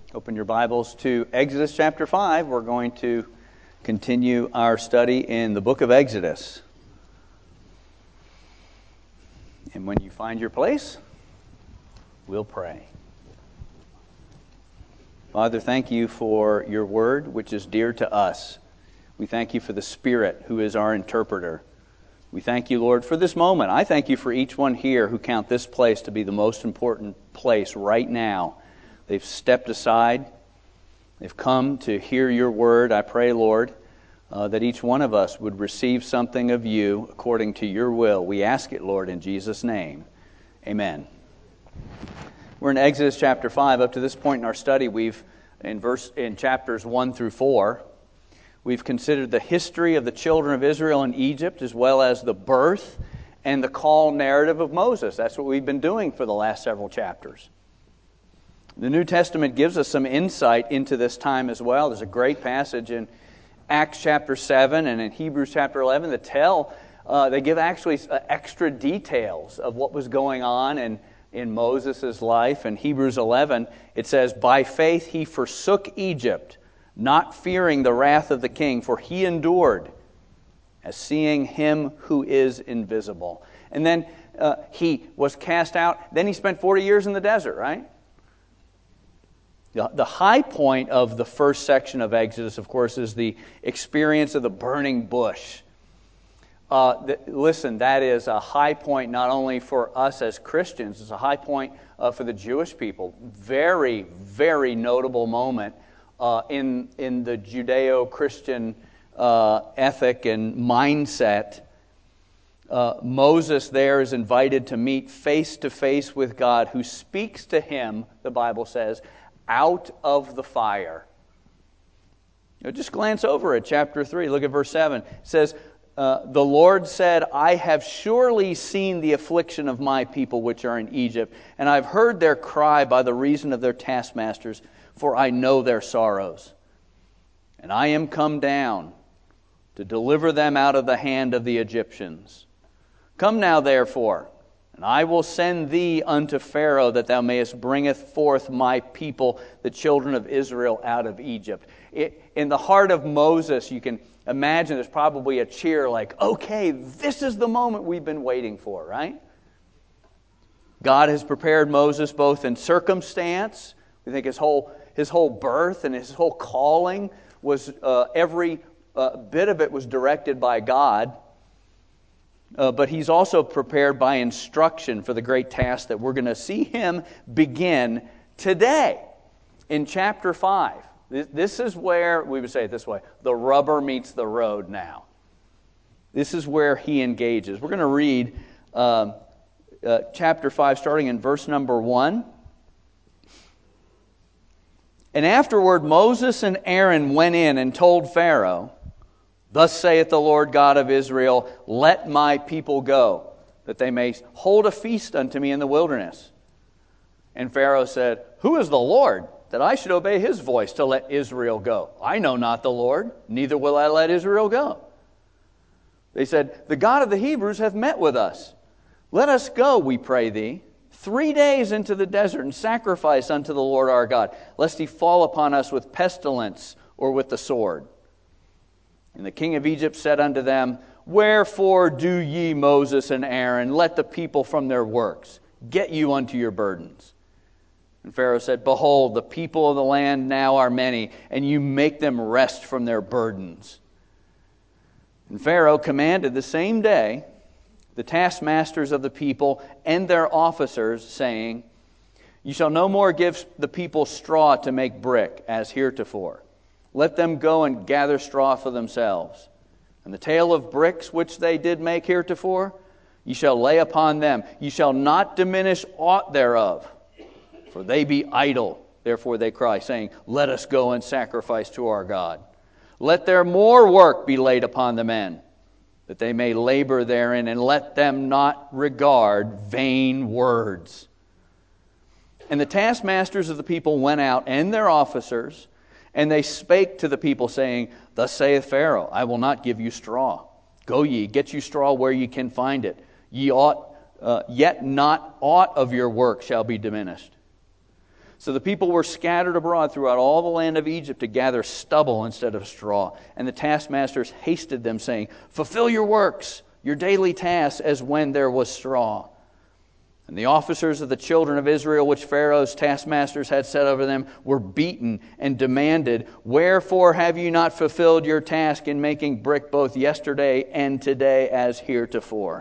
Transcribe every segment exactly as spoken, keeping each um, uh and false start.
Open your Bibles to Exodus chapter five. We're going to continue our study in the book of Exodus. And when you find your place, we'll pray. Father, thank you for your word, which is dear to us. We thank you for the Spirit, who is our interpreter. We thank you, Lord, for this moment. I thank you for each one here who count this place to be the most important place right now. They've stepped aside. They've come to hear your word. I pray, Lord, uh, that each one of us would receive something of you according to your will. We ask it, Lord, in Jesus' name. Amen. We're in Exodus chapter five. Up to this point in our study, we've, in verse in chapters one through four, we've considered the history of the children of Israel in Egypt, as well as the birth and the call narrative of Moses. That's what we've been doing for the last several chapters. The New Testament gives us some insight into this time as well. There's a great passage in Acts chapter seven and in Hebrews chapter eleven that tell, uh, they give actually uh, extra details of what was going on in, in Moses' life. In Hebrews eleven, it says, "By faith he forsook Egypt, not fearing the wrath of the king, for he endured as seeing him who is invisible." And then uh, he was cast out. Then he spent forty years in the desert, right? The high point of the first section of Exodus, of course, is the experience of the burning bush. Uh, th- listen, that is a high point not only for us as Christians, it's a high point uh, for the Jewish people. Very, very notable moment uh, in, in the Judeo-Christian uh, ethic and mindset. Uh, Moses there is invited to meet face-to-face with God, who speaks to him, the Bible says, out of the fire. Now just glance over at chapter three. Look at verse seven. It says, uh, "The Lord said, I have surely seen the affliction of my people which are in Egypt, and I've heard their cry by the reason of their taskmasters, for I know their sorrows. And I am come down to deliver them out of the hand of the Egyptians. Come now, therefore, and I will send thee unto Pharaoh, that thou mayest bringeth forth my people, the children of Israel, out of Egypt." It, in the heart of Moses, you can imagine there's probably a cheer like, okay, this is the moment we've been waiting for, right? God has prepared Moses both in circumstance. We think his whole, his whole birth and his whole calling was, uh, every uh, bit of it was directed by God. Uh, but he's also prepared by instruction for the great task that we're going to see him begin today in chapter five. This, this is where, we would say it this way, the rubber meets the road now. This is where he engages. We're going to read uh, uh, chapter five, starting in verse number one. "And afterward Moses and Aaron went in and told Pharaoh, Thus saith the Lord God of Israel, Let my people go, that they may hold a feast unto me in the wilderness. And Pharaoh said, Who is the Lord, that I should obey his voice to let Israel go? I know not the Lord, neither will I let Israel go. They said, The God of the Hebrews hath met with us. Let us go, we pray thee, three days into the desert, and sacrifice unto the Lord our God, lest he fall upon us with pestilence or with the sword. And the king of Egypt said unto them, Wherefore do ye, Moses and Aaron, let the people from their works? Get you unto your burdens. And Pharaoh said, Behold, the people of the land now are many, and you make them rest from their burdens. And Pharaoh commanded the same day the taskmasters of the people and their officers, saying, You shall no more give the people straw to make brick, as heretofore. Let them go and gather straw for themselves. And the tale of bricks which they did make heretofore, ye shall lay upon them. Ye shall not diminish aught thereof, for they be idle. Therefore they cry, saying, Let us go and sacrifice to our God. Let their more work be laid upon the men, that they may labor therein, and let them not regard vain words. And the taskmasters of the people went out, and their officers, and they spake to the people, saying, Thus saith Pharaoh, I will not give you straw. Go ye, get you straw where ye can find it. Ye ought, uh, yet not aught of your work shall be diminished. So the people were scattered abroad throughout all the land of Egypt to gather stubble instead of straw. And the taskmasters hasted them, saying, "Fulfill your works, your daily tasks, as when there was straw." And the officers of the children of Israel, which Pharaoh's taskmasters had set over them, were beaten and demanded, "Wherefore have you not fulfilled your task in making brick both yesterday and today as heretofore?"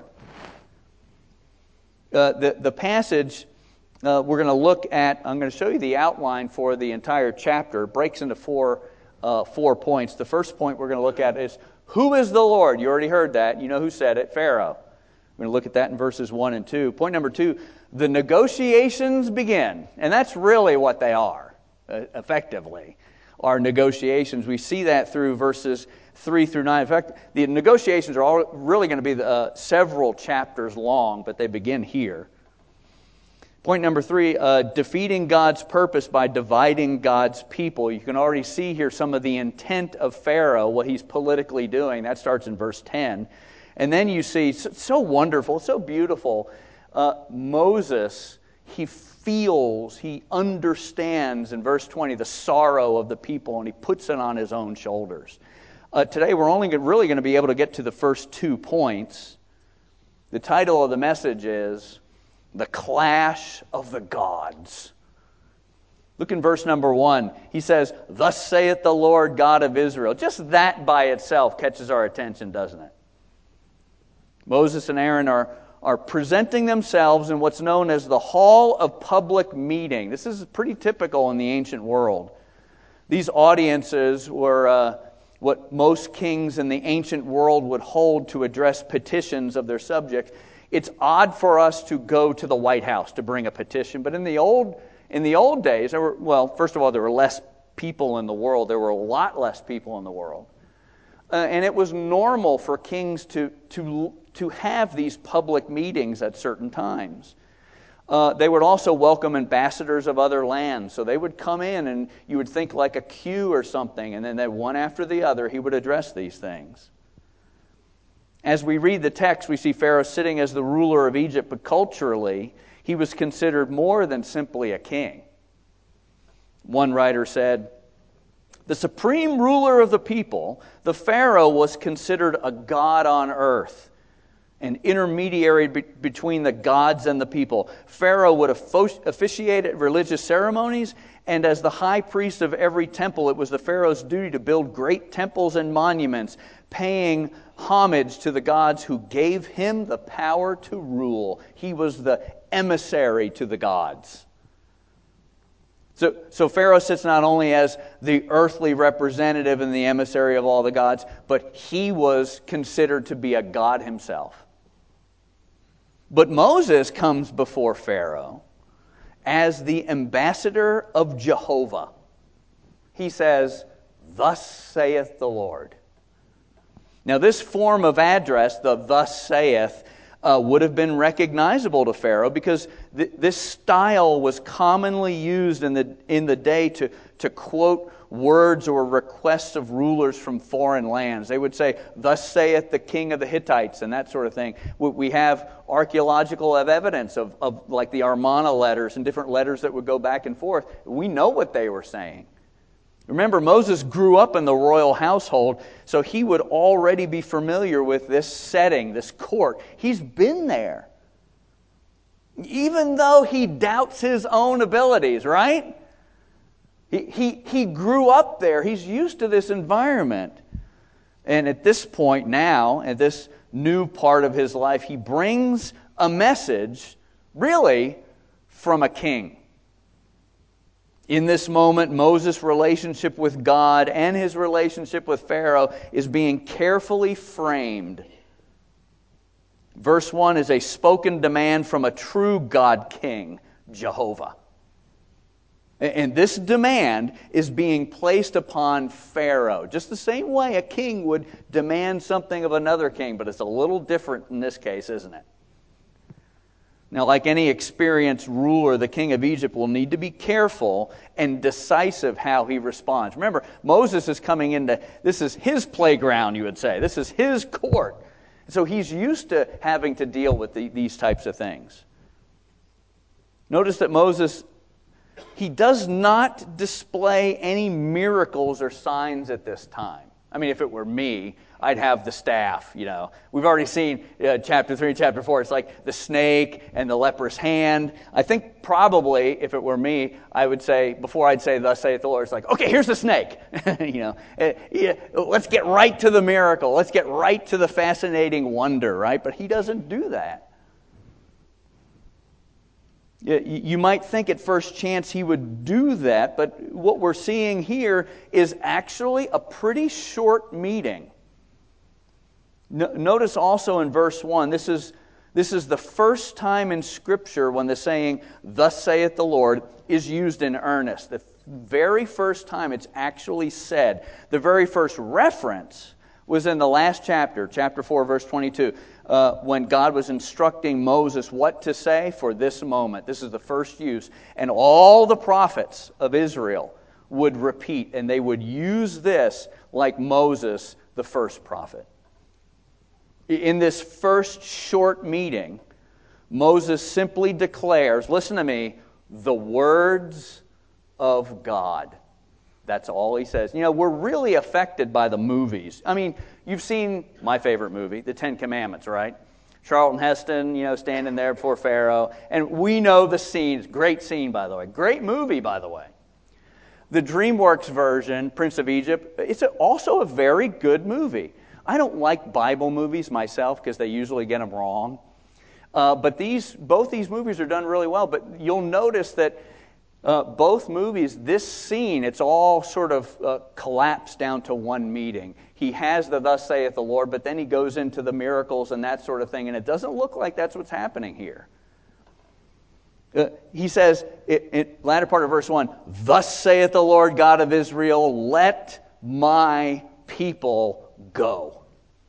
Uh, the, the passage uh, we're going to look at, I'm going to show you the outline for the entire chapter. It breaks into four, uh, four points. The first point we're going to look at is, who is the Lord? You already heard that. You know who said it, Pharaoh. We're going to look at that in verses one and two. Point number two, the negotiations begin. And that's really what they are, uh, effectively, are negotiations. We see that through verses three through nine. In fact, the negotiations are all really going to be uh, several chapters long, but they begin here. Point number three, uh, defeating God's purpose by dividing God's people. You can already see here some of the intent of Pharaoh, what he's politically doing. That starts in verse ten. And then you see, so, so wonderful, so beautiful, uh, Moses, he feels, he understands in verse twenty the sorrow of the people, and he puts it on his own shoulders. Uh, today we're only really going to be able to get to the first two points. The title of the message is The Clash of the Gods. Look in verse number one. He says, "Thus saith the Lord God of Israel." Just that by itself catches our attention, doesn't it? Moses and Aaron are, are presenting themselves in what's known as the Hall of Public Meeting. This is pretty typical in the ancient world. These audiences were uh, what most kings in the ancient world would hold to address petitions of their subjects. It's odd for us to go to the White House to bring a petition, but in the old in the old days, there were, well, first of all, there were less people in the world. There were a lot less people in the world. Uh, and it was normal for kings to, to, to have these public meetings at certain times. Uh, they would also welcome ambassadors of other lands. So they would come in and you would think like a queue or something, and then they, one after the other, he would address these things. As we read the text, we see Pharaoh sitting as the ruler of Egypt, but culturally, he was considered more than simply a king. One writer said, "The supreme ruler of the people, the Pharaoh was considered a god on earth, an intermediary be- between the gods and the people. Pharaoh would ofo- officiate at religious ceremonies, and as the high priest of every temple, it was the Pharaoh's duty to build great temples and monuments, paying homage to the gods who gave him the power to rule." He was the emissary to the gods. So, so Pharaoh sits not only as the earthly representative and the emissary of all the gods, but he was considered to be a god himself. But Moses comes before Pharaoh as the ambassador of Jehovah. He says, "Thus saith the Lord." Now this form of address, the "thus saith," uh, would have been recognizable to Pharaoh because th- this style was commonly used in the in the day to, to quote words or requests of rulers from foreign lands. They would say, "Thus saith the king of the Hittites," and that sort of thing. We have archaeological evidence of, of like the Amarna letters and different letters that would go back and forth. We know what they were saying. Remember, Moses grew up in the royal household, so he would already be familiar with this setting, this court. He's been there. Even though he doubts his own abilities, right? He, he, he grew up there. He's used to this environment. And at this point now, at this new part of his life, he brings a message, really, from a king. In this moment, Moses' relationship with God and his relationship with Pharaoh is being carefully framed. Verse one is a spoken demand from a true God King, Jehovah. And this demand is being placed upon Pharaoh, just the same way a king would demand something of another king, but it's a little different in this case, isn't it? Now, like any experienced ruler, the king of Egypt will need to be careful and decisive how he responds. Remember, Moses is coming into, this is his playground, you would say. This is his court. So he's used to having to deal with the, these types of things. Notice that Moses he does not display any miracles or signs at this time. I mean, if it were me, I'd have the staff, you know. We've already seen uh, chapter three and chapter four. It's like the snake and the leper's hand. I think probably, if it were me, I would say, before I'd say, thus saith the Lord, it's like, okay, here's the snake. you know, uh, yeah, let's get right to the miracle. Let's get right to the fascinating wonder, right? But he doesn't do that. You might think at first chance he would do that, but what we're seeing here is actually a pretty short meeting. No, notice also in verse one, this is, this is the first time in Scripture when the saying, "Thus saith the Lord," is used in earnest. The very first time it's actually said. The very first reference was in the last chapter, chapter four, verse twenty-two. Uh, when God was instructing Moses what to say for this moment. This is the first use. And all the prophets of Israel would repeat, and they would use this like Moses, the first prophet. In this first short meeting, Moses simply declares, listen to me, the words of God. That's all he says. You know, we're really affected by the movies. I mean, you've seen my favorite movie, The Ten Commandments, right? Charlton Heston, you know, standing there before Pharaoh. And we know the scene. Great scene, by the way. Great movie, by the way. The DreamWorks version, Prince of Egypt, it's also a very good movie. I don't like Bible movies myself because they usually get them wrong. Uh, but these, both these movies are done really well. But you'll notice that Uh, both movies, this scene, it's all sort of uh, collapsed down to one meeting. He has the "Thus saith the Lord," but then he goes into the miracles and that sort of thing, and it doesn't look like that's what's happening here. Uh, he says, in, in latter part of verse one, "Thus saith the Lord God of Israel, let my people go."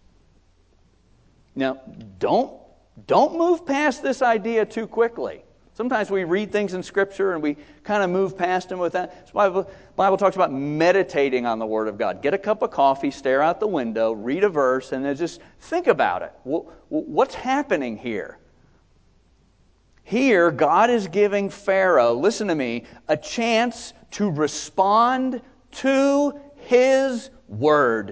Now, don't, don't move past this idea too quickly. Sometimes we read things in Scripture and we kind of move past them with that. The Bible, Bible talks about meditating on the Word of God. Get a cup of coffee, stare out the window, read a verse, and then just think about it. What's happening here? Here, God is giving Pharaoh, listen to me, a chance to respond to His Word.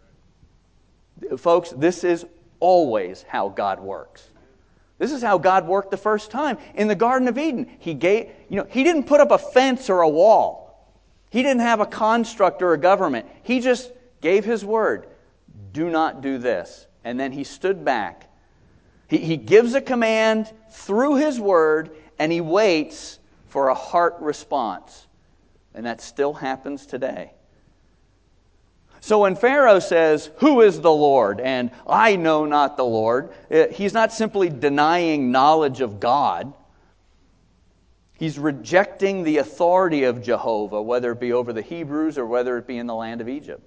Folks, this is always how God works. This is how God worked the first time in the Garden of Eden. He gave, you know, He didn't put up a fence or a wall. He didn't have a construct or a government. He just gave His word. Do not do this. And then He stood back. He, he gives a command through His word, and He waits for a heart response. And that still happens today. So when Pharaoh says, "Who is the Lord?" and "I know not the Lord," he's not simply denying knowledge of God. He's rejecting the authority of Jehovah, whether it be over the Hebrews or whether it be in the land of Egypt.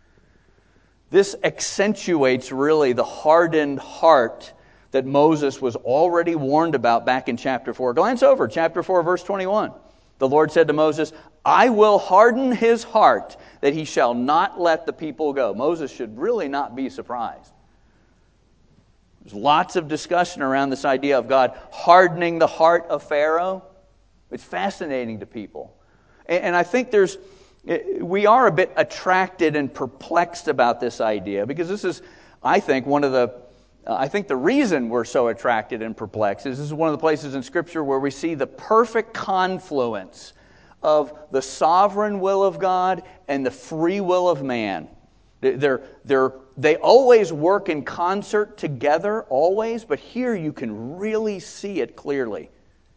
This accentuates really the hardened heart that Moses was already warned about back in chapter four. Glance over, chapter four, verse twenty-one. The Lord said to Moses, "I will harden his heart, that he shall not let the people go." Moses should really not be surprised. There's lots of discussion around this idea of God hardening the heart of Pharaoh. It's fascinating to people. And I think there's, we are a bit attracted and perplexed about this idea, because this is, I think, one of the Uh, I think the reason we're so attracted and perplexed is this is one of the places in Scripture where we see the perfect confluence of the sovereign will of God and the free will of man. They're, they're, they always work in concert together, always, but here you can really see it clearly.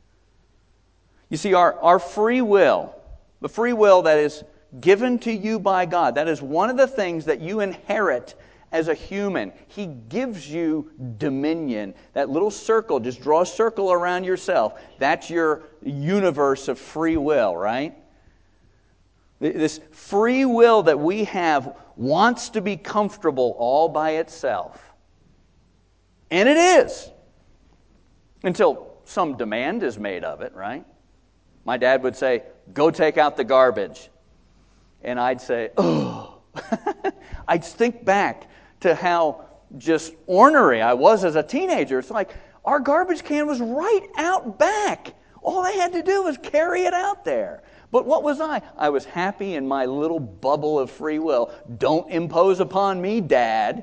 You see, our, our free will, the free will that is given to you by God, that is one of the things that you inherit as a human. He gives you dominion. That little circle, just draw a circle around yourself. That's your universe of free will, right? This free will that we have wants to be comfortable all by itself. And it is. Until some demand is made of it, right? My dad would say, "Go take out the garbage." And I'd say, "Oh." I'd think back to how just ornery I was as a teenager. It's like, our garbage can was right out back. All I had to do was carry it out there. But what was I? I was happy in my little bubble of free will. Don't impose upon me, Dad.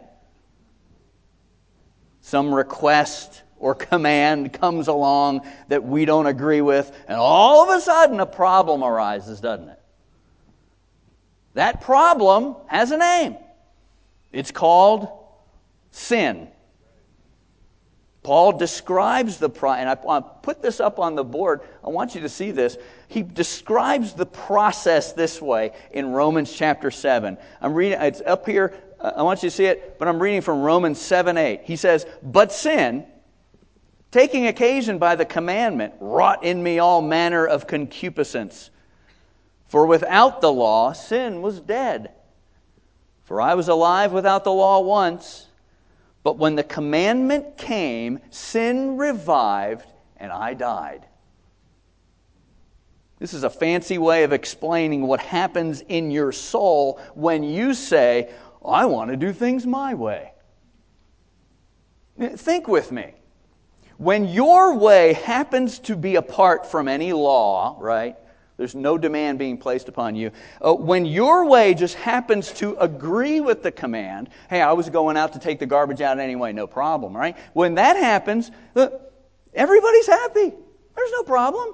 Some request or command comes along that we don't agree with, and all of a sudden a problem arises, doesn't it? That problem has a name. It's called sin. Paul describes the pro- and I, I put this up on the board. I want you to see this. He describes the process this way in Romans chapter seven. I'm reading. It's up here. I want you to see it, but I'm reading from Romans seven eight. He says, "But sin, taking occasion by the commandment, wrought in me all manner of concupiscence. For without the law, sin was dead. For I was alive without the law once. But when the commandment came, sin revived, and I died." This is a fancy way of explaining what happens in your soul when you say, I want to do things my way. Think with me. When your way happens to be apart from any law, right? There's no demand being placed upon you. Uh, when your way just happens to agree with the command, hey, I was going out to take the garbage out anyway, no problem, right? When that happens, uh, everybody's happy. There's no problem.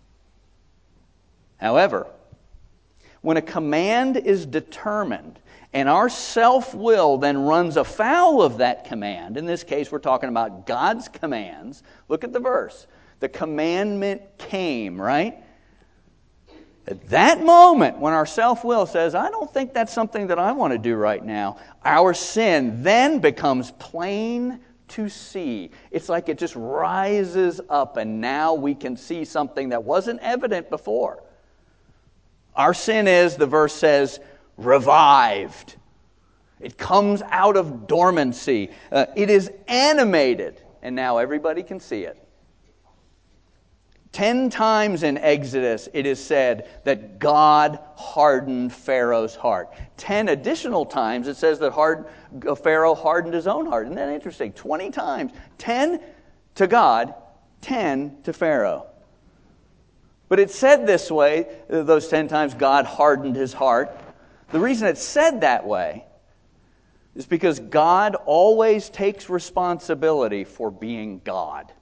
However, when a command is determined and our self-will then runs afoul of that command, in this case we're talking about God's commands, look at the verse. The commandment came, right? At that moment, when our self-will says, I don't think that's something that I want to do right now, our sin then becomes plain to see. It's like it just rises up, and now we can see something that wasn't evident before. Our sin is, the verse says, revived. It comes out of dormancy. Uh, it is animated, and now everybody can see it. Ten times in Exodus it is said that God hardened Pharaoh's heart. Ten additional times it says that hard, Pharaoh hardened his own heart. Isn't that interesting? Twenty times. Ten to God, ten to Pharaoh. But it's said this way, those ten times God hardened his heart. The reason it's said that way is because God always takes responsibility for being God.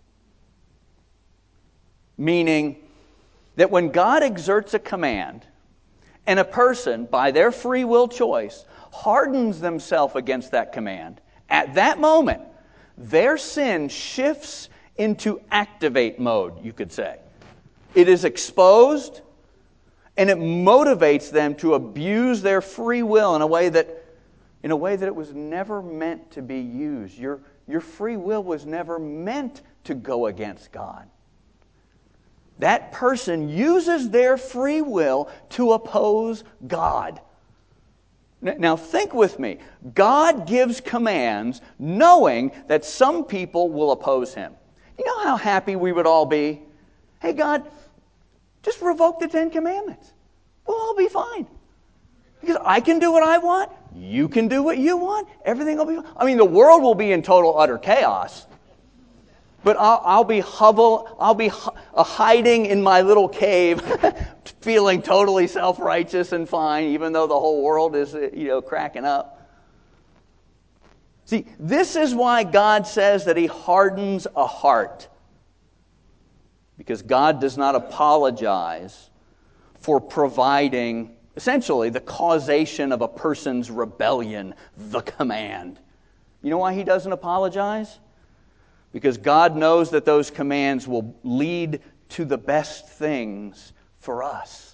Meaning that when God exerts a command and a person, by their free will choice, hardens themselves against that command, at that moment, their sin shifts into activate mode, you could say. It is exposed, and it motivates them to abuse their free will in a way that, in a way that it was never meant to be used. Your, your free will was never meant to go against God. That person uses their free will to oppose God. Now think with me. God gives commands knowing that some people will oppose Him. You know how happy we would all be? Hey God, just revoke the Ten Commandments. We'll all be fine. Because I can do what I want. You can do what you want. Everything will be fine. I mean, the world will be in total, utter chaos. But I'll, I'll be hovel, I'll be uh, hiding in my little cave, feeling totally self-righteous and fine, even though the whole world is, you know, cracking up. See, this is why God says that He hardens a heart. Because God does not apologize for providing, essentially, the causation of a person's rebellion, the command. You know why He doesn't apologize? Because God knows that those commands will lead to the best things for us.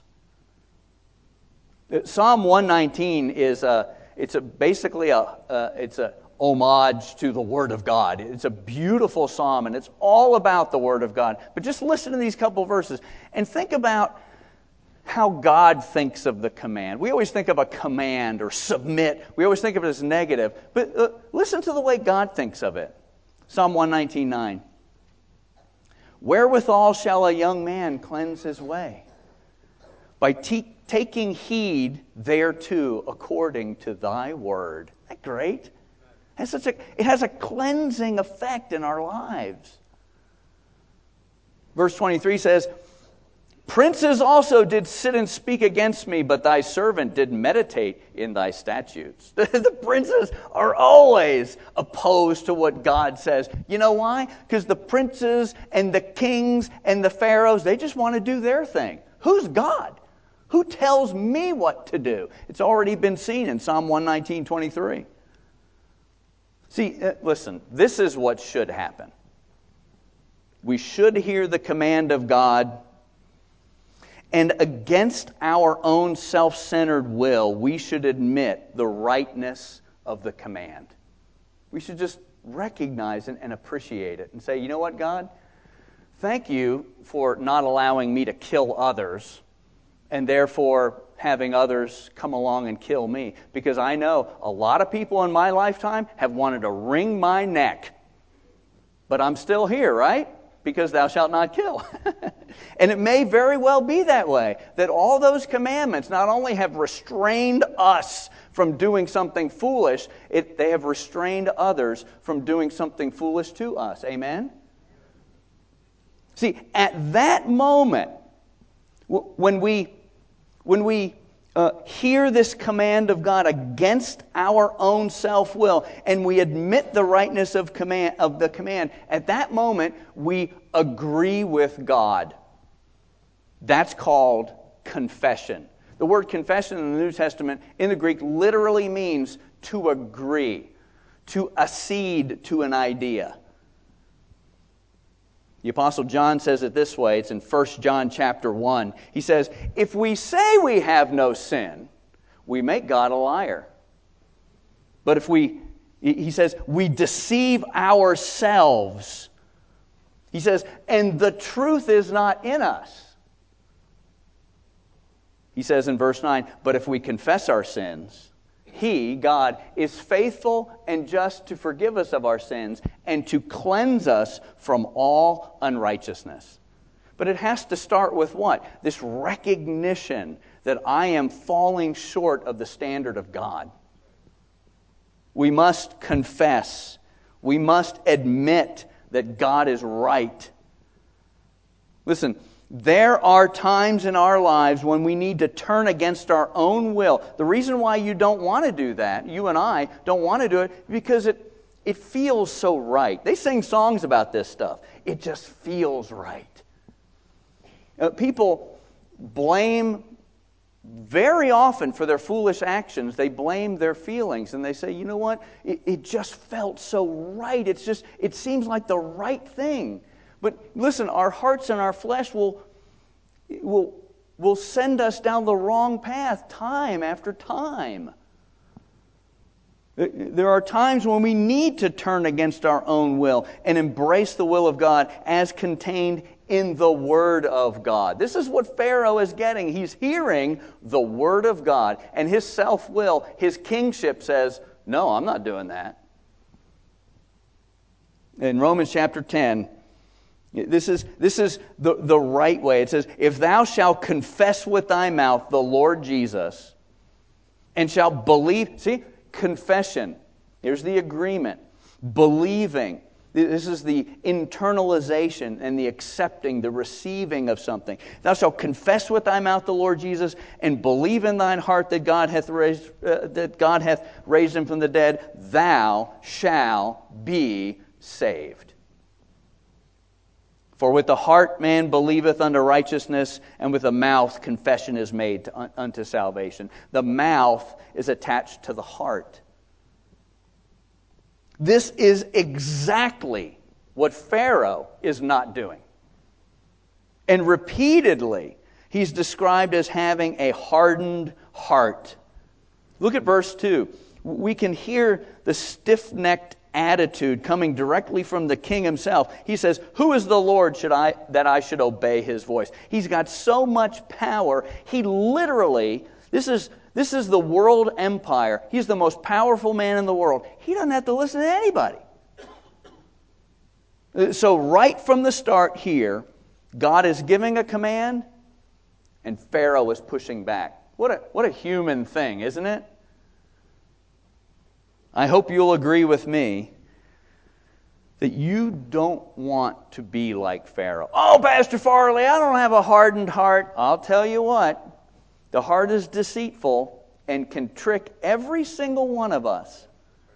Psalm one nineteen is a, it's a basically a, uh, it's a homage to the Word of God. It's a beautiful psalm, and it's all about the Word of God. But just listen to these couple verses and think about how God thinks of the command. We always think of a command or submit. We always think of it as negative. But uh, listen to the way God thinks of it. Psalm one nineteen nine. Wherewithal shall a young man cleanse his way? By te- taking heed thereto according to thy word. Isn't that great? It has, such a, it has a cleansing effect in our lives. Verse twenty-three says, princes also did sit and speak against me, but thy servant did meditate in thy statutes. The princes are always opposed to what God says. You know why? Because the princes and the kings and the pharaohs, they just want to do their thing. Who's God? Who tells me what to do? It's already been seen in Psalm one nineteen, twenty-three. See, uh, listen, this is what should happen. We should hear the command of God, and against our own self-centered will, we should admit the rightness of the command. We should just recognize it and appreciate it and say, you know what, God? Thank you for not allowing me to kill others and therefore having others come along and kill me. Because I know a lot of people in my lifetime have wanted to wring my neck. But I'm still here, right? Because thou shalt not kill. And it may very well be that way, that all those commandments not only have restrained us from doing something foolish, it, they have restrained others from doing something foolish to us. Amen? See, at that moment, w- when we, when we uh, hear this command of God against our own self-will, and we admit the rightness of command of the command, at that moment we agree with God. That's called confession. The word confession in the New Testament in the Greek literally means to agree, to accede to an idea. The Apostle John says it this way. It's in First John chapter one. He says, if we say we have no sin, we make God a liar. But if we, he says, we deceive ourselves. He says, and the truth is not in us. He says in verse nine, but if we confess our sins, He, God, is faithful and just to forgive us of our sins and to cleanse us from all unrighteousness. But it has to start with what? This recognition that I am falling short of the standard of God. We must confess. We must admit that God is right. Listen, there are times in our lives when we need to turn against our own will. The reason why you don't want to do that, you and I don't want to do it, because it, it feels so right. They sing songs about this stuff. It just feels right. Uh, people blame very often for their foolish actions. They blame their feelings and they say, you know what? It, it just felt so right. It's just, it seems like the right thing. But listen, our hearts and our flesh will, will, will send us down the wrong path time after time. There are times when we need to turn against our own will and embrace the will of God as contained in the Word of God. This is what Pharaoh is getting. He's hearing the Word of God, and his self-will, his kingship says, no, I'm not doing that. In Romans chapter ten, This is, this is the, the right way. It says, if thou shalt confess with thy mouth the Lord Jesus, and shalt believe, see, confession. Here's the agreement. Believing. This is the internalization and the accepting, the receiving of something. Thou shalt confess with thy mouth the Lord Jesus, and believe in thine heart that God hath raised, uh, that God hath raised him from the dead. Thou shalt be saved. For with the heart man believeth unto righteousness, and with the mouth confession is made to, un, unto salvation. The mouth is attached to the heart. This is exactly what Pharaoh is not doing. And repeatedly, he's described as having a hardened heart. Look at verse two. We can hear the stiff-necked attitude coming directly from the king himself. He says, who is the Lord should I that I should obey his voice? He's got so much power. He literally, this is this is the world empire. He's the most powerful man in the world. He doesn't have to listen to anybody. So right from the start here, God is giving a command and Pharaoh is pushing back. What a what a human thing, isn't it? I hope you'll agree with me that you don't want to be like Pharaoh. Oh, Pastor Farley, I don't have a hardened heart. I'll tell you what, the heart is deceitful and can trick every single one of us.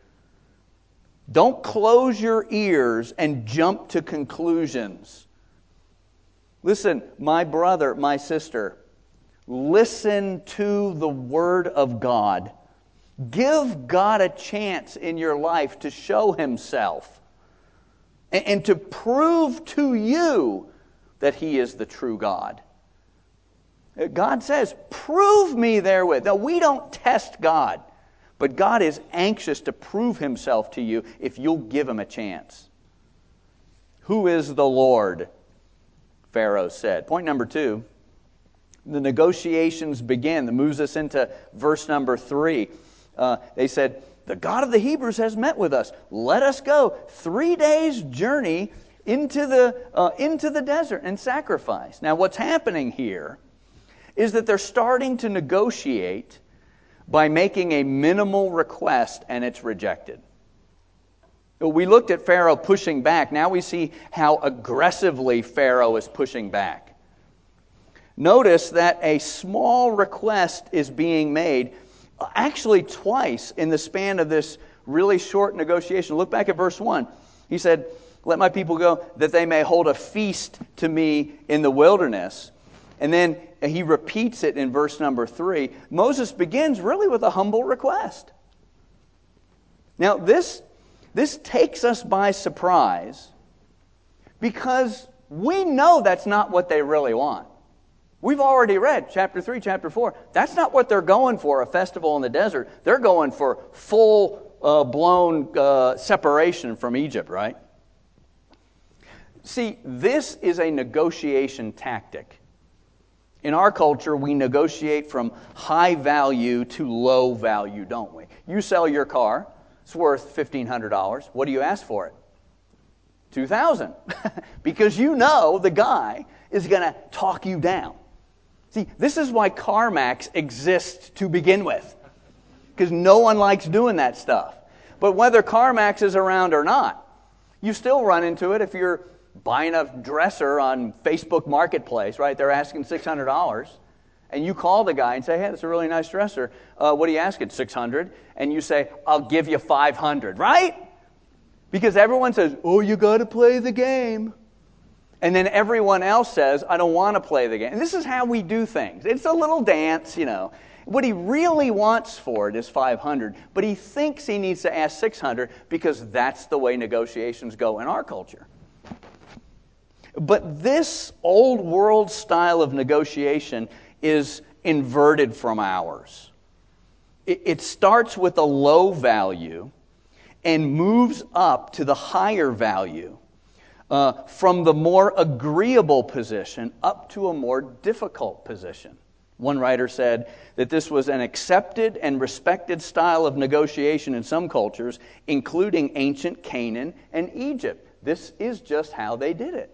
Don't close your ears and jump to conclusions. Listen, my brother, my sister, listen to the Word of God. Give God a chance in your life to show Himself and, and to prove to you that He is the true God. God says, prove me therewith. Now, we don't test God, but God is anxious to prove Himself to you if you'll give Him a chance. Who is the Lord? Pharaoh said. Point number two, the negotiations begin. That moves us into verse number three. Uh, they said, the God of the Hebrews has met with us. Let us go three days' journey into the, uh, into the desert and sacrifice. Now, what's happening here is that they're starting to negotiate by making a minimal request, and it's rejected. We looked at Pharaoh pushing back. Now we see how aggressively Pharaoh is pushing back. Notice that a small request is being made, actually twice in the span of this really short negotiation. Look back at verse one. He said, let my people go that they may hold a feast to me in the wilderness. And then he repeats it in verse number three. Moses begins really with a humble request. Now this, this takes us by surprise because we know that's not what they really want. We've already read chapter three, chapter four. That's not what they're going for, a festival in the desert. They're going for full-blown uh, uh, separation from Egypt, right? See, this is a negotiation tactic. In our culture, we negotiate from high value to low value, don't we? You sell your car, it's worth fifteen hundred dollars. What do you ask for it? two thousand dollars. Because you know the guy is going to talk you down. See, this is why CarMax exists to begin with. Because no one likes doing that stuff. But whether CarMax is around or not, you still run into it if you're buying a dresser on Facebook Marketplace, right? They're asking six hundred dollars. And you call the guy and say, hey, that's a really nice dresser. Uh, what are you asking? six hundred dollars. And you say, I'll give you five hundred dollars, right? Because everyone says, oh, you got to play the game. And then everyone else says, I don't want to play the game. And this is how we do things. It's a little dance, you know. What he really wants for it is five hundred dollars. But he thinks he needs to ask six hundred dollars because that's the way negotiations go in our culture. But this old world style of negotiation is inverted from ours. It, it starts with a low value and moves up to the higher value, uh, from the more agreeable position up to a more difficult position. One writer said that this was an accepted and respected style of negotiation in some cultures, including ancient Canaan and Egypt. This is just how they did it.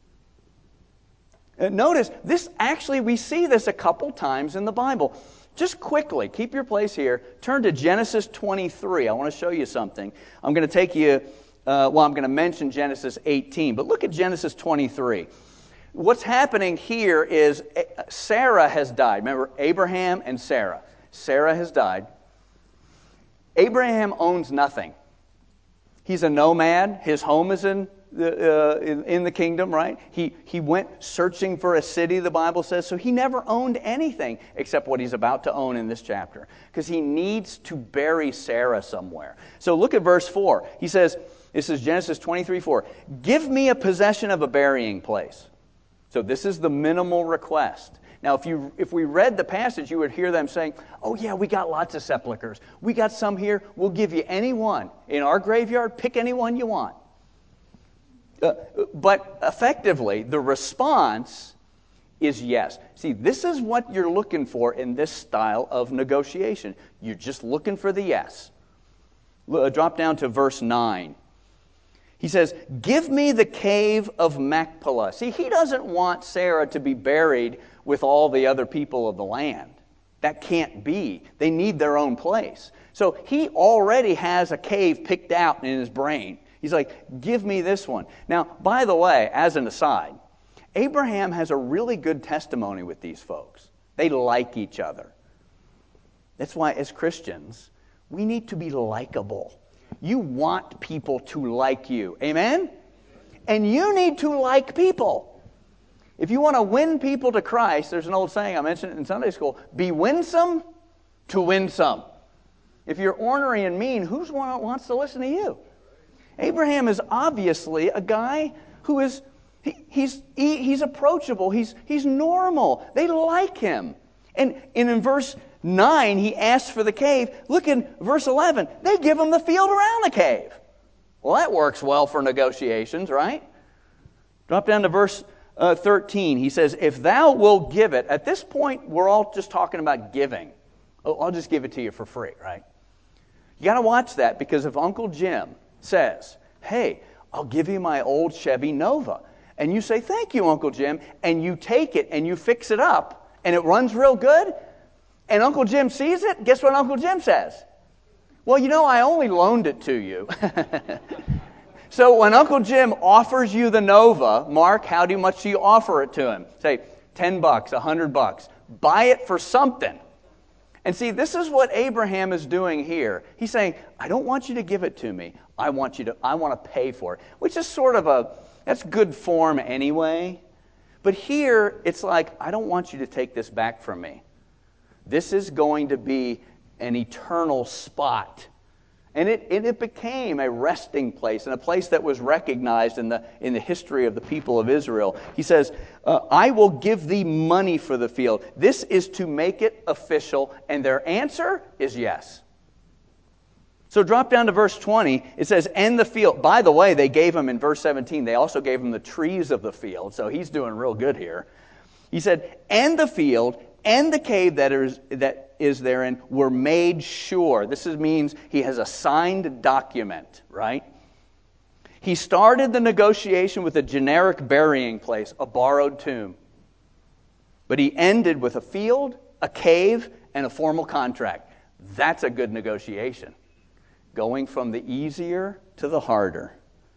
Notice, this actually, we see this a couple times in the Bible. Just quickly, keep your place here. Turn to Genesis twenty-three. I want to show you something. I'm going to take you, uh, well, I'm going to mention Genesis eighteen, but look at Genesis twenty-three. What's happening here is Sarah has died. Remember, Abraham and Sarah. Sarah has died. Abraham owns nothing. He's a nomad. His home is in The, uh, in, in the kingdom, right? He he went searching for a city, the Bible says, so he never owned anything except what he's about to own in this chapter, because he needs to bury Sarah somewhere. So look at verse four. He says, this is Genesis twenty-three four, give me a possession of a burying place. So this is the minimal request. Now, if you if we read the passage, you would hear them saying, oh yeah, we got lots of sepulchers. We got some here. We'll give you any one. In our graveyard, pick any one you want. Uh, but effectively, the response is yes. See, this is what you're looking for in this style of negotiation. You're just looking for the yes. Uh, drop down to verse nine. He says, give me the cave of Machpelah. See, he doesn't want Sarah to be buried with all the other people of the land. That can't be. They need their own place. So he already has a cave picked out in his brain. He's like, give me this one. Now, by the way, as an aside, Abraham has a really good testimony with these folks. They like each other. That's why, as Christians, we need to be likable. You want people to like you. Amen? And you need to like people. If you want to win people to Christ, there's an old saying, I mentioned it in Sunday school, be winsome to win some. If you're ornery and mean, who wants to listen to you? Abraham is obviously a guy who is, he, he's he, he's approachable, he's, he's normal. They like him. And, and in verse nine, he asks for the cave. Look in verse eleven, they give him the field around the cave. Well, that works well for negotiations, right? Drop down to verse uh, thirteen. He says, if thou wilt give it, at this point, we're all just talking about giving. Oh, I'll just give it to you for free, right? You got to watch that, because if Uncle Jim says, hey, I'll give you my old Chevy Nova, and you say, thank you, Uncle Jim, and you take it and you fix it up, and it runs real good, and Uncle Jim sees it, guess what Uncle Jim says? Well, you know, I only loaned it to you. So when Uncle Jim offers you the Nova, Mark, how do much do you offer it to him? Say, ten bucks, a hundred bucks. Buy it for something. And see, this is what Abraham is doing here. He's saying, I don't want you to give it to me. I want you to, I want to pay for it. Which is sort of a, that's good form anyway. But here, it's like, I don't want you to take this back from me. This is going to be an eternal spot. And it, and it became a resting place and a place that was recognized in the, in the history of the people of Israel. He says, uh, I will give thee money for the field. This is to make it official. And their answer is yes. So drop down to verse twenty. It says, and the field. By the way, they gave him in verse seventeen, they also gave him the trees of the field. So he's doing real good here. He said, and the field and the cave that is that is therein were made sure. This is, means he has a signed document, right? He started the negotiation with a generic burying place, a borrowed tomb. But he ended with a field, a cave, and a formal contract. That's a good negotiation. Going from the easier to the harder.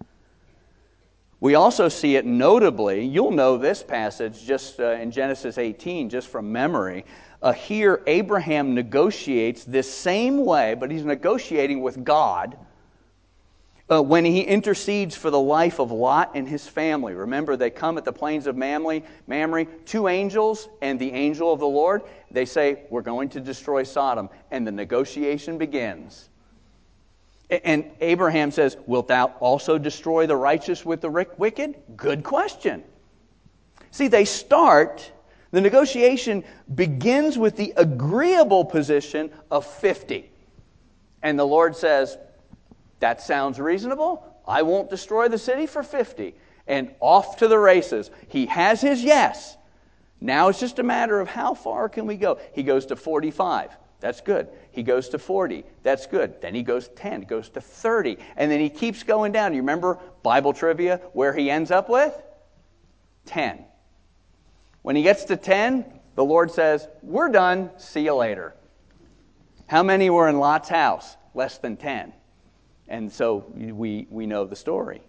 We also see it notably, you'll know this passage just uh, in Genesis eighteen, just from memory. Uh, here, Abraham negotiates this same way, but he's negotiating with God uh, when he intercedes for the life of Lot and his family. Remember, they come at the plains of Mamre, Mamre, two angels and the angel of the Lord. They say, we're going to destroy Sodom, and the negotiation begins. And Abraham says, wilt thou also destroy the righteous with the wicked? Good question. See, they start, the negotiation begins with the agreeable position of fifty. And the Lord says, that sounds reasonable. I won't destroy the city for fifty. And off to the races. He has his yes. Now it's just a matter of how far can we go. He goes to forty-five. That's good. He goes to forty. That's good. Then he goes to ten. Goes to thirty. And then he keeps going down. You remember Bible trivia where he ends up with? ten. When he gets to ten, the Lord says, we're done. See you later. How many were in Lot's house? Less than ten. And so we, we know the story.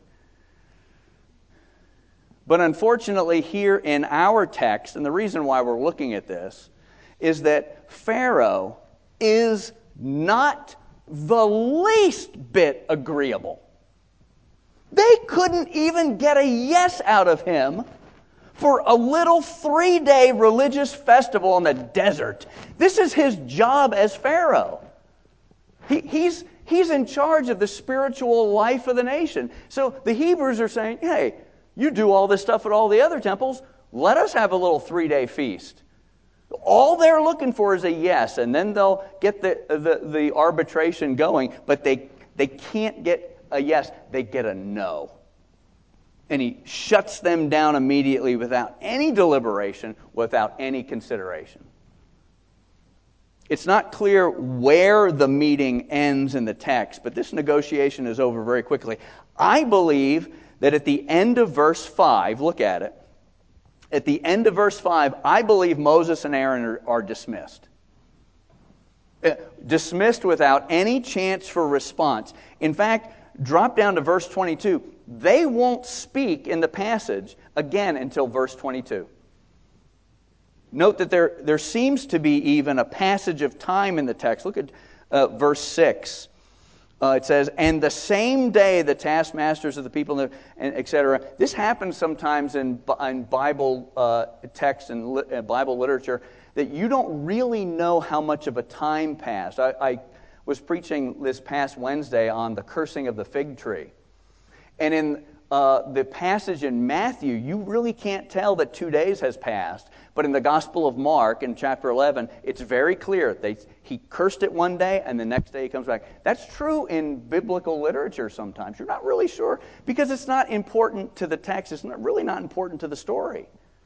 But unfortunately here in our text, and the reason why we're looking at this, is that Pharaoh is not the least bit agreeable. They couldn't even get a yes out of him for a little three-day religious festival in the desert. This is his job as Pharaoh. He, he's, he's in charge of the spiritual life of the nation. So the Hebrews are saying, hey, you do all this stuff at all the other temples. Let us have a little three-day feast. All they're looking for is a yes, and then they'll get the, the, the arbitration going, but they, they can't get a yes, they get a no. And he shuts them down immediately without any deliberation, without any consideration. It's not clear where the meeting ends in the text, but this negotiation is over very quickly. I believe that at the end of verse five, look at it, at the end of verse five, I believe Moses and Aaron are, are dismissed. Uh, dismissed without any chance for response. In fact, Drop down to verse twenty-two. They won't speak in the passage again until verse twenty-two. Note that there, there seems to be even a passage of time in the text. Look at uh, verse six. Uh, it says, and the same day the taskmasters of the people, and et cetera. This happens sometimes in, in Bible uh, text and li- uh, Bible literature, that you don't really know how much of a time passed. I, I was preaching this past Wednesday on the cursing of the fig tree. And in uh, the passage in Matthew, you really can't tell that two days has passed. But in the Gospel of Mark, in chapter eleven, it's very clear. They, he cursed it one day, and the next day he comes back. That's true in biblical literature sometimes. You're not really sure, because it's not important to the text. It's not, really not important to the story.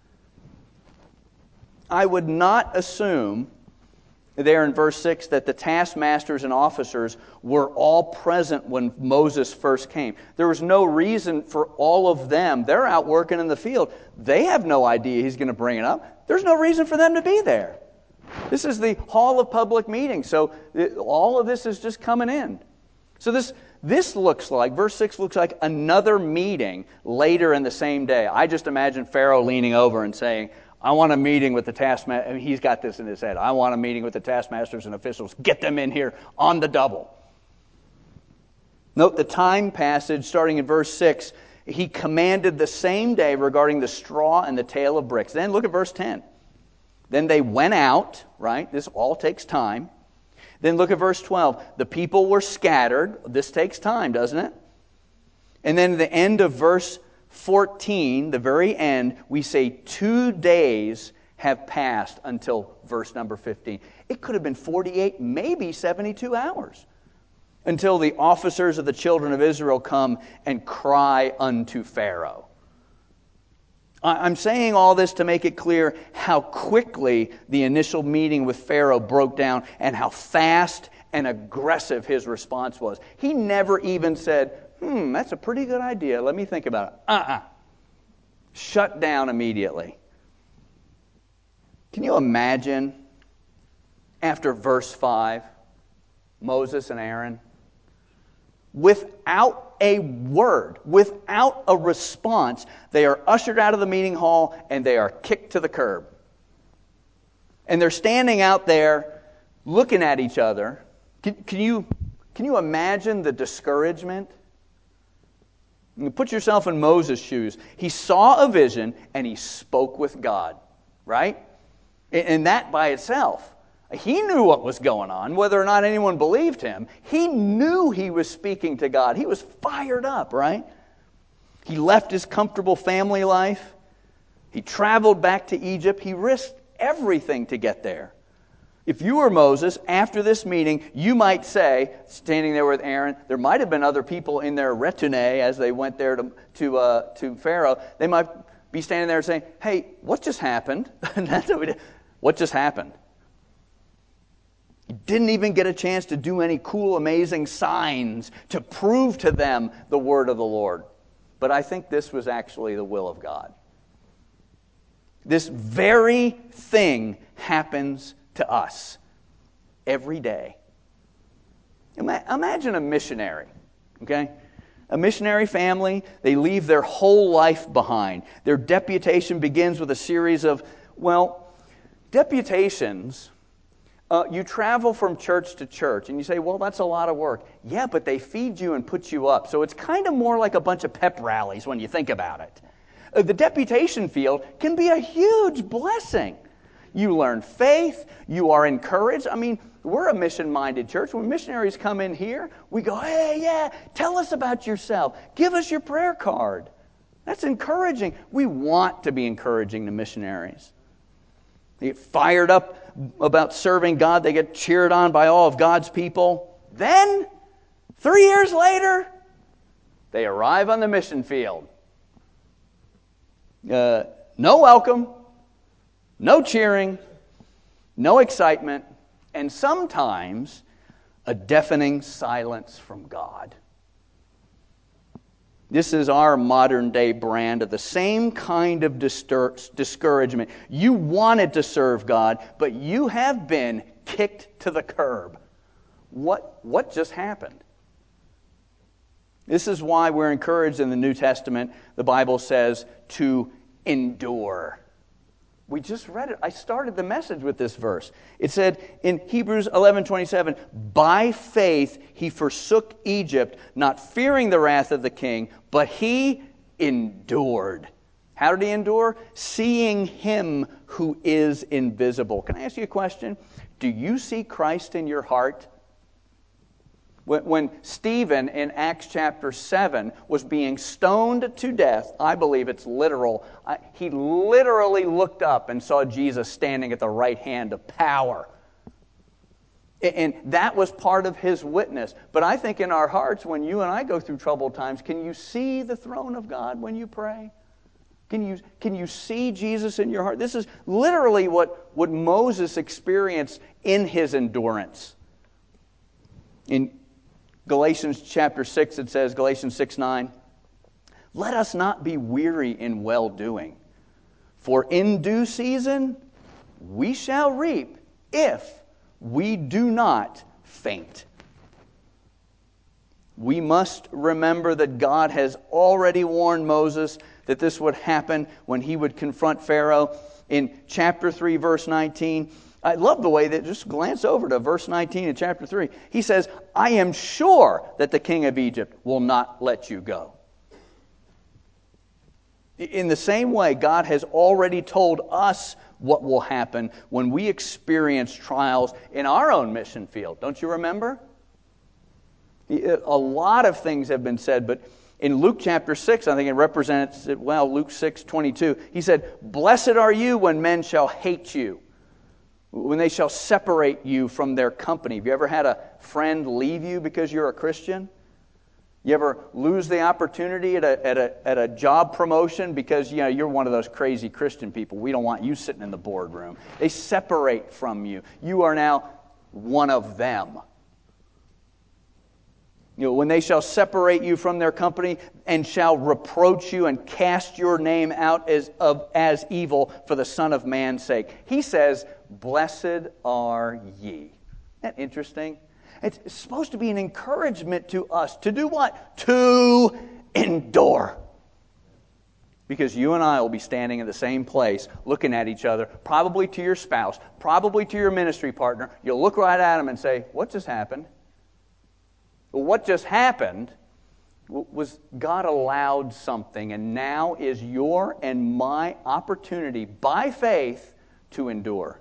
I would not assume there in verse six that the taskmasters and officers were all present when Moses first came. There was no reason for all of them. They're out working in the field. They have no idea he's going to bring it up. There's no reason for them to be there. This is the hall of public meetings, so all of this is just coming in. So this this looks like, verse six looks like another meeting later in the same day. I just imagine Pharaoh leaning over and saying, I want a meeting with the taskmasters. He's got this in his head. I want a meeting with the taskmasters and officials. Get them in here on the double. Note the time passage starting in verse six. He commanded the same day regarding the straw and the tale of bricks. Then look at verse ten. Then they went out, right? This all takes time. Then look at verse twelve. The people were scattered. This takes time, doesn't it? And then at the end of verse fourteen, the very end, we say two days have passed until verse number fifteen. It could have been forty-eight, maybe seventy-two hours until the officers of the children of Israel come and cry unto Pharaoh. I'm saying all this to make it clear how quickly the initial meeting with Pharaoh broke down and how fast and aggressive his response was. He never even said, Hmm, that's a pretty good idea. Let me think about it. Uh-uh. Shut down immediately. Can you imagine, after verse five, Moses and Aaron, without a word, without a response, they are ushered out of the meeting hall and they are kicked to the curb. And they're standing out there looking at each other. Can, can you, can you imagine the discouragement? You put yourself in Moses' shoes. He saw a vision and he spoke with God, right? And that by itself, he knew what was going on, whether or not anyone believed him. He knew he was speaking to God. He was fired up, right? He left his comfortable family life. He traveled back to Egypt. He risked everything to get there. If you were Moses, after this meeting, you might say, standing there with Aaron, there might have been other people in their retinue as they went there to to, uh, to Pharaoh. They might be standing there saying, hey, what just happened? That's what we did. What just happened? You didn't even get a chance to do any cool, amazing signs to prove to them the word of the Lord. But I think this was actually the will of God. This very thing happens to us every day. Imagine a missionary, okay? A missionary family, they leave their whole life behind. Their deputation begins with a series of, well, deputations, uh, you travel from church to church, and you say, well, that's a lot of work. Yeah, but they feed you and put you up. So it's kind of more like a bunch of pep rallies when you think about it. Uh, the deputation field can be a huge blessing. You learn faith. You are encouraged. I mean, we're a mission-minded church. When missionaries come in here, we go, hey, yeah, tell us about yourself. Give us your prayer card. That's encouraging. We want to be encouraging to missionaries. They get fired up about serving God. They get cheered on by all of God's people. Then, three years later, they arrive on the mission field. Uh, no welcome. No cheering, no excitement, and sometimes a deafening silence from God. This is our modern day brand of the same kind of distur- discouragement. You wanted to serve God, but you have been kicked to the curb. What, what just happened? This is why we're encouraged in the New Testament, the Bible says, to endure. We just read it. I started the message with this verse. It said in Hebrews eleven twenty-seven, by faith he forsook Egypt, not fearing the wrath of the king, but he endured. How did he endure? Seeing him who is invisible. Can I ask you a question? Do you see Christ in your heart? When, when Stephen in Acts chapter seven was being stoned to death, I believe it's literal, I, he literally looked up and saw Jesus standing at the right hand of power. And that was part of his witness. But I think in our hearts, when you and I go through troubled times, can you see the throne of God when you pray? Can you, can you see Jesus in your heart? This is literally what, what Moses experienced in his endurance. In Galatians chapter six, it says, Galatians six nine, let us not be weary in well-doing, for in due season we shall reap if we do not faint. We must remember that God has already warned Moses that this would happen when he would confront Pharaoh. In chapter three, verse nineteen, I love the way that, just glance over to verse nineteen in chapter three. He says, I am sure that the king of Egypt will not let you go. In the same way, God has already told us what will happen when we experience trials in our own mission field. Don't you remember? A lot of things have been said, but in Luke chapter six, I think it represents it well, Luke six twenty-two, he said, blessed are you when men shall hate you, when they shall separate you from their company. Have you ever had a friend leave you because you're a Christian? You ever lose the opportunity at a, at a, at a job promotion because you know, you're one of those crazy Christian people? We don't want you sitting in the boardroom. They separate from you. You are now one of them. You know, when they shall separate you from their company and shall reproach you and cast your name out as of as evil for the Son of Man's sake. He says, blessed are ye. Isn't that interesting? It's supposed to be an encouragement to us to do what? To endure. Because you and I will be standing in the same place, looking at each other, probably to your spouse, probably to your ministry partner. You'll look right at them and say, what just happened? Well, what just happened was God allowed something, and now is your and my opportunity by faith to endure.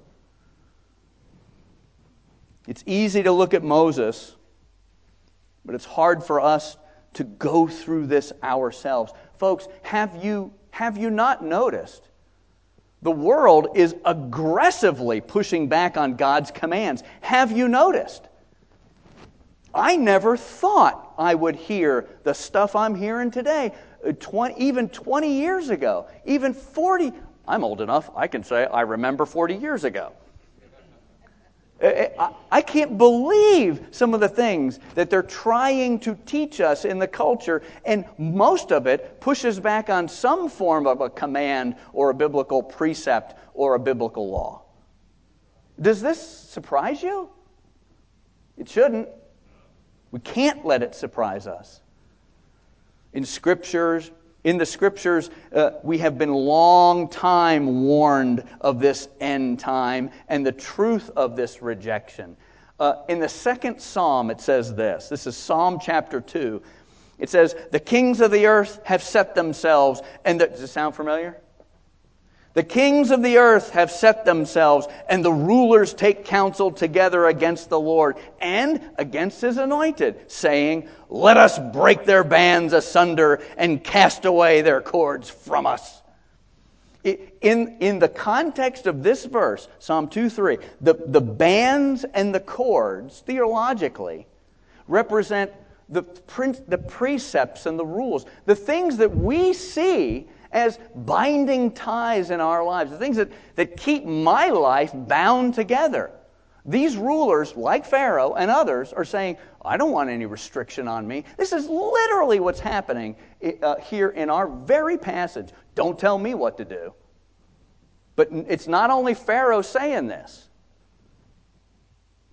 It's easy to look at Moses, but it's hard for us to go through this ourselves. Folks, have you, have you not noticed? The world is aggressively pushing back on God's commands. Have you noticed? I never thought I would hear the stuff I'm hearing today, twenty, even twenty years ago, even forty. I'm old enough, I can say I remember forty years ago. I can't believe some of the things that they're trying to teach us in the culture, and most of it pushes back on some form of a command or a biblical precept or a biblical law. Does this surprise you? It shouldn't. We can't let it surprise us. In scriptures, in the scriptures, uh, we have been long time warned of this end time and the truth of this rejection. Uh, in the second psalm, it says this. This is Psalm chapter two. It says, the kings of the earth have set themselves, and the, does it sound familiar? The kings of the earth have set themselves, and the rulers take counsel together against the Lord and against His anointed, saying, let us break their bands asunder and cast away their cords from us. In, in the context of this verse, Psalm two three, the, the bands and the cords, theologically, represent the, the precepts and the rules, the things that we see as binding ties in our lives, the things that, that keep my life bound together. These rulers, like Pharaoh and others, are saying, I don't want any restriction on me. This is literally what's happening uh, here in our very passage. Don't tell me what to do. But it's not only Pharaoh saying this.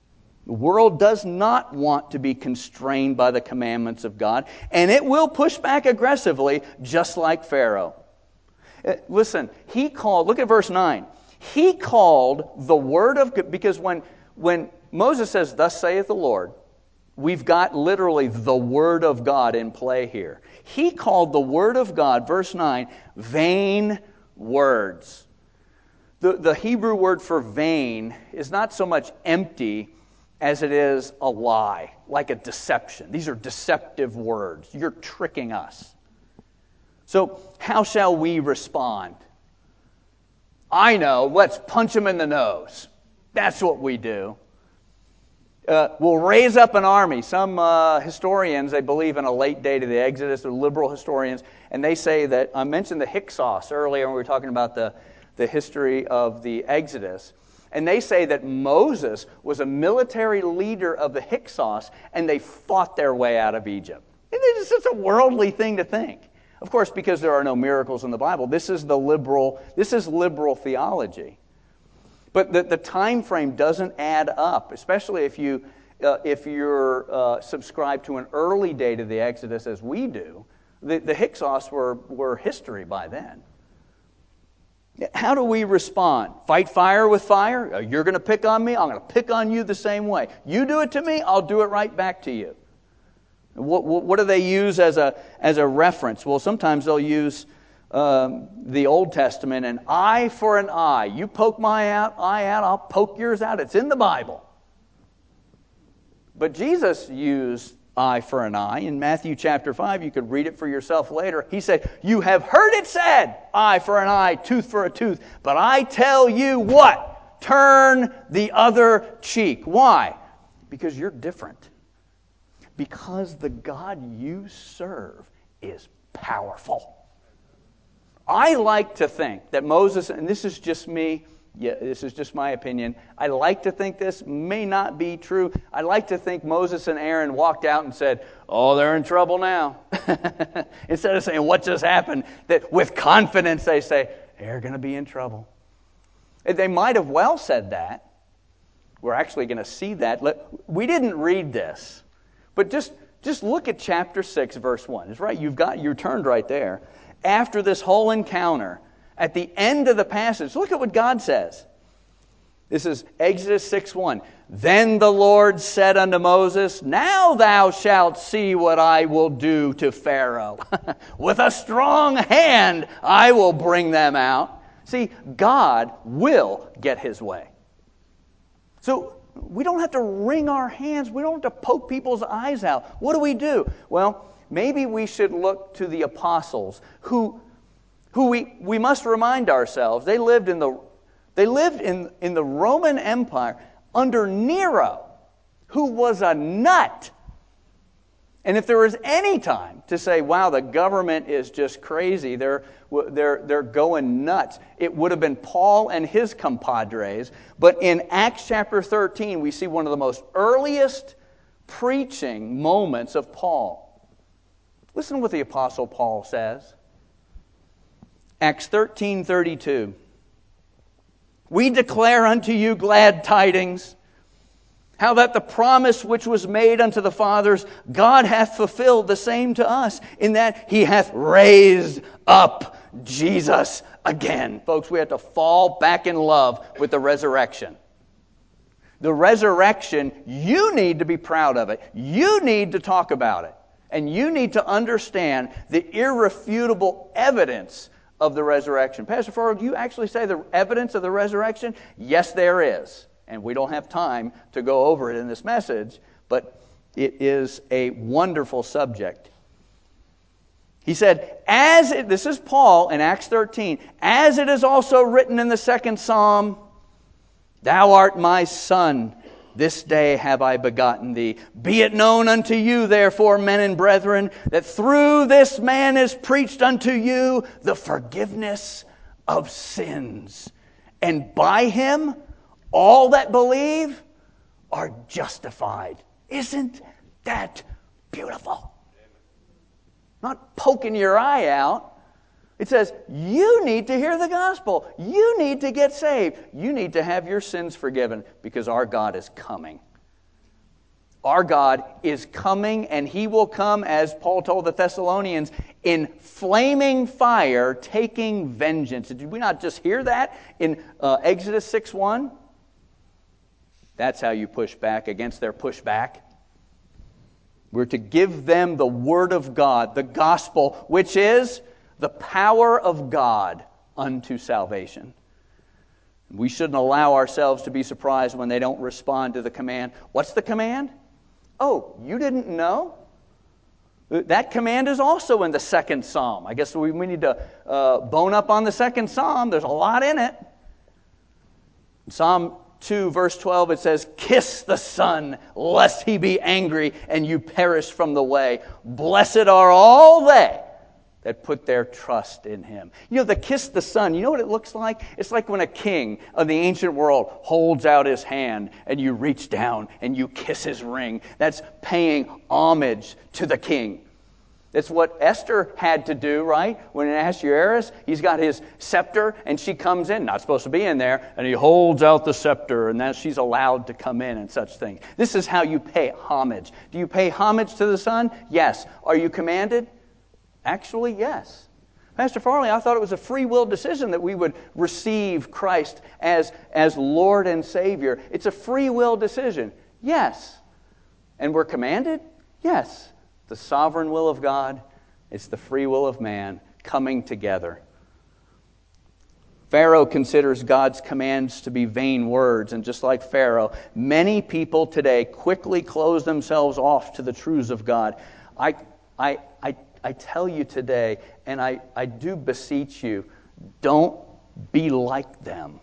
The world does not want to be constrained by the commandments of God, and it will push back aggressively, just like Pharaoh. Listen, he called, look at verse nine. He called the word of God, because when, when Moses says, "Thus saith the Lord," we've got literally the word of God in play here. He called the word of God, verse nine, vain words. The, the Hebrew word for vain is not so much empty as it is a lie, like a deception. These are deceptive words. You're tricking us. So how shall we respond? I know, let's punch him in the nose. That's what we do. Uh, we'll raise up an army. Some uh, historians, they believe in a late date of the Exodus, or liberal historians, and they say that, I mentioned the Hyksos earlier when we were talking about the, the history of the Exodus, and they say that Moses was a military leader of the Hyksos, and they fought their way out of Egypt. It's just a worldly thing to think. Of course, because there are no miracles in the Bible, this is the liberal, this is liberal theology. But the, the time frame doesn't add up, especially if, you, uh, if you're uh, subscribed to an early date of the Exodus as we do. The, the Hyksos were, were history by then. How do we respond? Fight fire with fire? You're going to pick on me? I'm going to pick on you the same way. You do it to me, I'll do it right back to you. What, what, what do they use as a, as a reference? Well, sometimes they'll use um, the Old Testament, an eye for an eye. You poke my out, eye out, I'll poke yours out. It's in the Bible. But Jesus used eye for an eye. In Matthew chapter five, you could read it for yourself later. He said, "You have heard it said, eye for an eye, tooth for a tooth. But I tell you what? Turn the other cheek." Why? Because you're different. Because the God you serve is powerful. I like to think that Moses, and this is just me, yeah, this is just my opinion. I like to think this may not be true. I like to think Moses and Aaron walked out and said, "Oh, they're in trouble now." Instead of saying, "What just happened?" That with confidence they say, "They're going to be in trouble." And they might have well said that. We're actually going to see that. We didn't read this, but just, just look at chapter six, verse one. It's right. You've got, you're turned right there. After this whole encounter, at the end of the passage, look at what God says. This is Exodus six one. "Then the Lord said unto Moses, Now thou shalt see what I will do to Pharaoh. With a strong hand I will bring them out." See, God will get his way. So we don't have to wring our hands. We don't have to poke people's eyes out. What do we do? Well, maybe we should look to the apostles who, who we, we must remind ourselves, they lived in the they lived in, in the Roman Empire under Nero, who was a nut. And if there was any time to say, wow, the government is just crazy, they're, they're, they're going nuts, it would have been Paul and his compadres. But in Acts chapter thirteen, we see one of the most earliest preaching moments of Paul. Listen to what the Apostle Paul says. Acts thirteen thirty-two. "We declare unto you glad tidings, how that the promise which was made unto the fathers, God hath fulfilled the same to us, in that he hath raised up Jesus again." Folks, we have to fall back in love with the resurrection. The resurrection, you need to be proud of it. You need to talk about it. And you need to understand the irrefutable evidence of the resurrection. Pastor Farrell, do you actually say the evidence of the resurrection? Yes, there is. And we don't have time to go over it in this message, but it is a wonderful subject. He said, as it, this is Paul in Acts thirteen, "As it is also written in the second Psalm, Thou art my son, this day have I begotten thee. Be it known unto you, therefore, men and brethren, that through this man is preached unto you the forgiveness of sins. And by him, all that believe are justified." Isn't that beautiful? Not poking your eye out. It says, you need to hear the gospel. You need to get saved. You need to have your sins forgiven because our God is coming. Our God is coming, and He will come, as Paul told the Thessalonians, in flaming fire, taking vengeance. Did we not just hear that in uh, Exodus six one? That's how you push back against their pushback. We're to give them the Word of God, the gospel, which is the power of God unto salvation. We shouldn't allow ourselves to be surprised when they don't respond to the command. What's the command? Oh, you didn't know? That command is also in the second psalm. I guess we, we need to uh, bone up on the second psalm. There's a lot in it. Psalm two, verse twelve, it says, "Kiss the Son, lest he be angry and you perish from the way. Blessed are all they that put their trust in Him." You know, the kiss the Son, you know what it looks like? It's like when a king of the ancient world holds out his hand and you reach down and you kiss his ring. That's paying homage to the king. That's what Esther had to do, right? When Ahasuerus, he's got his scepter and she comes in, not supposed to be in there, and he holds out the scepter and then she's allowed to come in and such things. This is how you pay homage. Do you pay homage to the Son? Yes. Are you commanded? Actually, yes. Pastor Farley, I thought it was a free will decision that we would receive Christ as, as Lord and Savior. It's a free will decision. Yes. And we're commanded? Yes. The sovereign will of God, it's the free will of man coming together. Pharaoh considers God's commands to be vain words, and just like Pharaoh, many people today quickly close themselves off to the truths of God. I, I, I, I tell you today, and I, I do beseech you, don't be like them.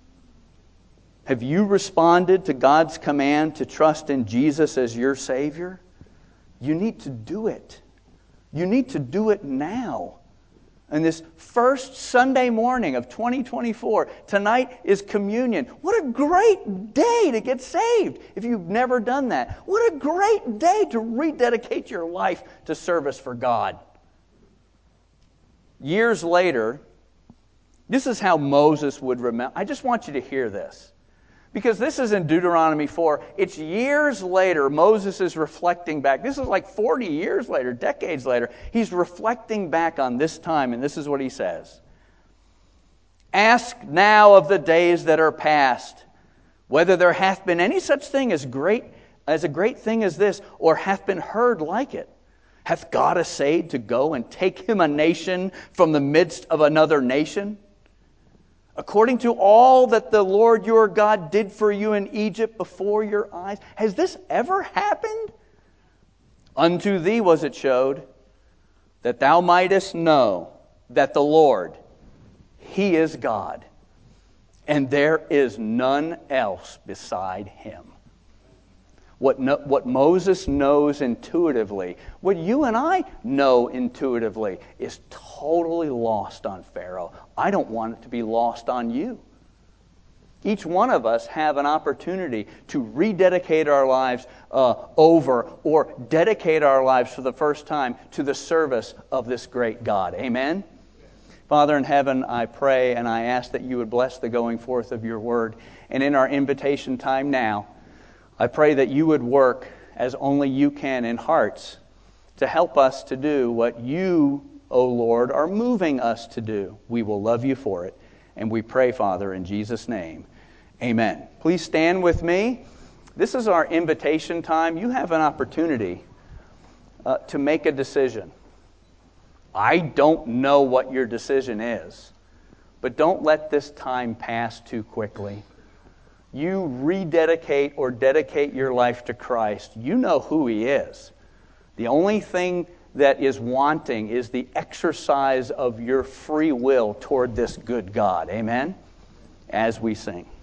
Have you responded to God's command to trust in Jesus as your Savior? You need to do it. You need to do it now. And this first Sunday morning of twenty twenty-four, tonight is communion. What a great day to get saved if you've never done that. What a great day to rededicate your life to service for God. Years later, this is how Moses would remember. I just want you to hear this. Because this is in Deuteronomy four. It's years later. Moses is reflecting back. This is like forty years later, decades later. He's reflecting back on this time, and this is what he says. "Ask now of the days that are past, whether there hath been any such thing as great as a great thing as this, or hath been heard like it. Hath God essayed to go and take him a nation from the midst of another nation? According to all that the Lord your God did for you in Egypt before your eyes." Has this ever happened? "Unto thee was it showed, that thou mightest know that the Lord, He is God, and there is none else beside Him." What, no, what Moses knows intuitively, what you and I know intuitively, is totally lost on Pharaoh. I don't want it to be lost on you. Each one of us have an opportunity to rededicate our lives uh, over or dedicate our lives for the first time to the service of this great God. Amen? Father in heaven, I pray and I ask that you would bless the going forth of your word. And in our invitation time now, I pray that you would work as only you can in hearts to help us to do what you, O Lord, are moving us to do. We will love you for it. And we pray, Father, in Jesus' name, amen. Please stand with me. This is our invitation time. You have an opportunity uh, to make a decision. I don't know what your decision is, but don't let this time pass too quickly. You rededicate or dedicate your life to Christ. You know who He is. The only thing that is wanting is the exercise of your free will toward this good God. Amen? As we sing.